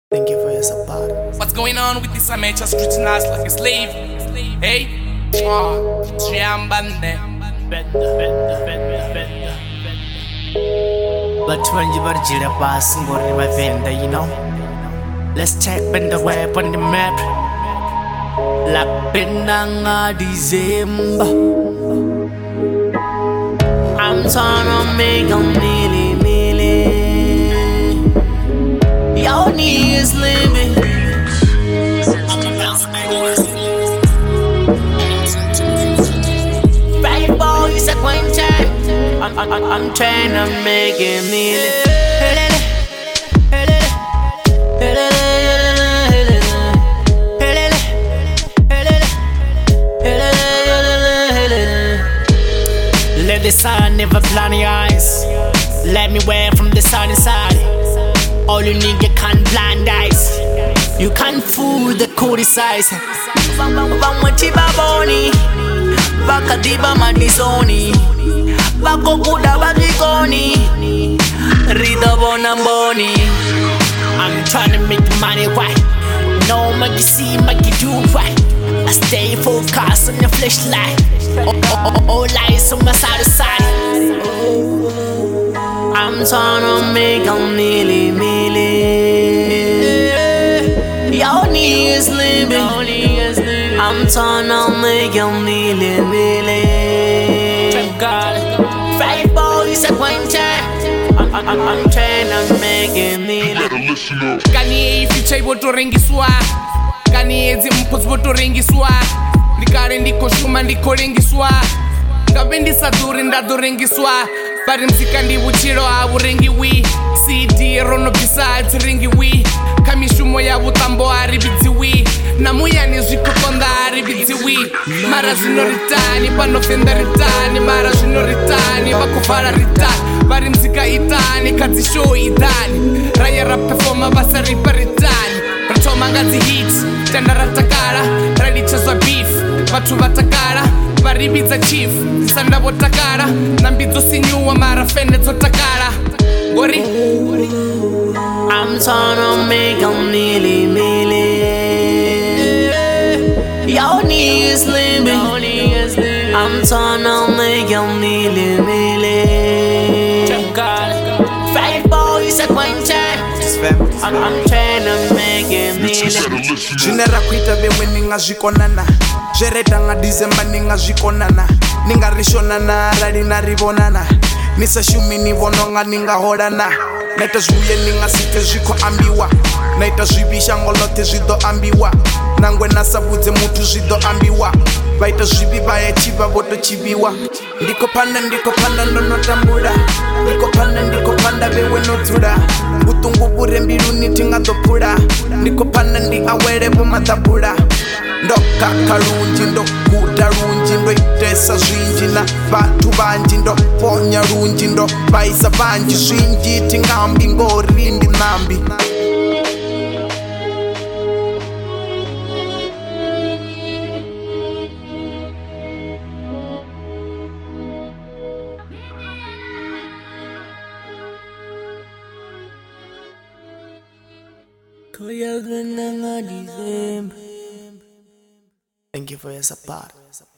Thank you for your support. What's going on with this amateur treating us like a slave? Hey? Triambane. But when you were jira passing or my vendor, you know. Let's check when the web on the map. La penanga December. I'm trying to make a million. Your knees living. Right boys at one time. I'm trying to make a million. Let the sun never blind your eyes. Let me wear from the sun inside. All you need, you can't blind eyes. You can't fool the code size. Bamwachiba boni, bakadiba madisoni, bakokuda bakikoni, rida bonamboni. I'm trying to make money right. No make you see, make you do right. I stay focused on the flashlight. All lights on my side to side. I'm trying to make a million. Your knees living. I'm trying to make a million. Right boys at one time. I'm trying to make a million. Kani ifichai botorengiswa. Kani ezi mpos botorengiswa. Ndikare ndiko shuma ndiko rengiswa. Ngabe ndisaduri ndadorengiswa. Bari mzika ndibuchiro aburengiwi. CD rono besides ringiwi. Kamishumo ya butambo aribidziwi. Namuyani zvikokonda aribidziwi. Mara zvinoritani panofenda ritani. Mara zvinoritani vakufara ritani. Bari mzika itani kadzishow itani. Raya rapefoma basa ripa ritani. Ratoma ngazi hit tenda ratakara. Ralichazwa beef vatu vatakara. Varibidza chief sanda votakara. Nambidzo sinyuwa mara fende dzotakara. Gori I'm tryna make a million. Your knees living. I'm tryna make a million. Five boys at one time. I'm tryna make a million. Jinera kuita bewe ninga zvikonana. Zvereta nga December ninga zvikonana. Ninga rishonana rari narivonana. Nisa shumi nivononga ninga holana. Naita zvuye ninga site zviko ambiwa. Naita zvivisha ngolote zvido ambiwa. Nangwe nasabudze mutu zvido ambiwa. Vaita zvivi vaya chiva voto chiviwa. Ndiko panda ndonotambura. Ndiko panda bewe nodzura. Butungu bure mbiruni tingadopura. Ndiko panda ndi awere vomadhabura. Ndokaka lunji ndokuda lunji ndoitesa zvinji na vatu vanji ndoponya lunji ndovaisa vanji zvinji tingambi ngorindi nambi. Thank you for your support.